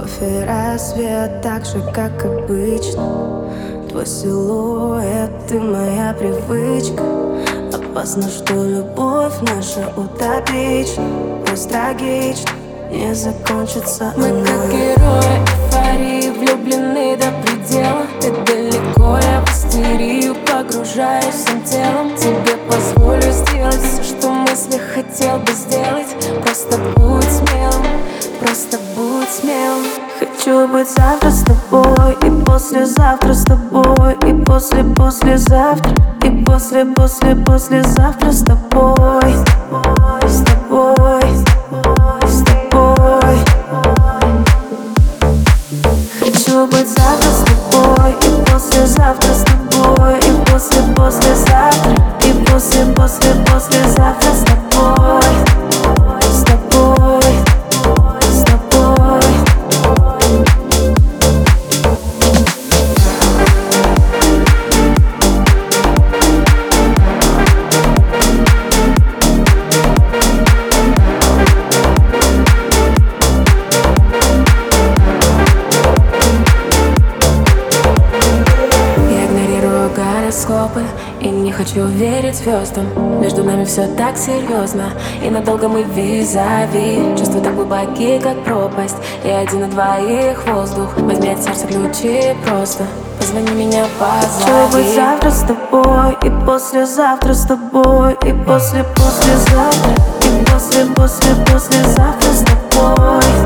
Любовь и рассвет, так же, как обычно. Твой силуэт, ты моя привычка. Опасно, что любовь наша утопична. Пусть трагично не закончится мы она. как герои эйфории, влюблены до предела. Ты далеко, я в истерию погружаюсь всем телом. Тебе позволю сделать все, что в мыслях хотел бы сделать. Просто будь смелым, просто будь смелым. Хочу быть завтра с тобой, и послезавтра с тобой, и послезавтра, и послезавтра с тобой, с тобой, с тобой. Хочу быть завтра с тобой, и послезавтра с тобой, и послезавтра, и послезавтра с тобой, с тобой, с тобой. Гороскопы, и не хочу верить звездам. Между нами все так серьезно, и надолго мы визави. Чувства так глубокие, как пропасть, и один на двоих воздух. Возьми от сердца ключи просто, позвони меня, позови. Хочу быть завтра с тобой, и послезавтра с тобой, и послезавтра, и послезавтра с тобой.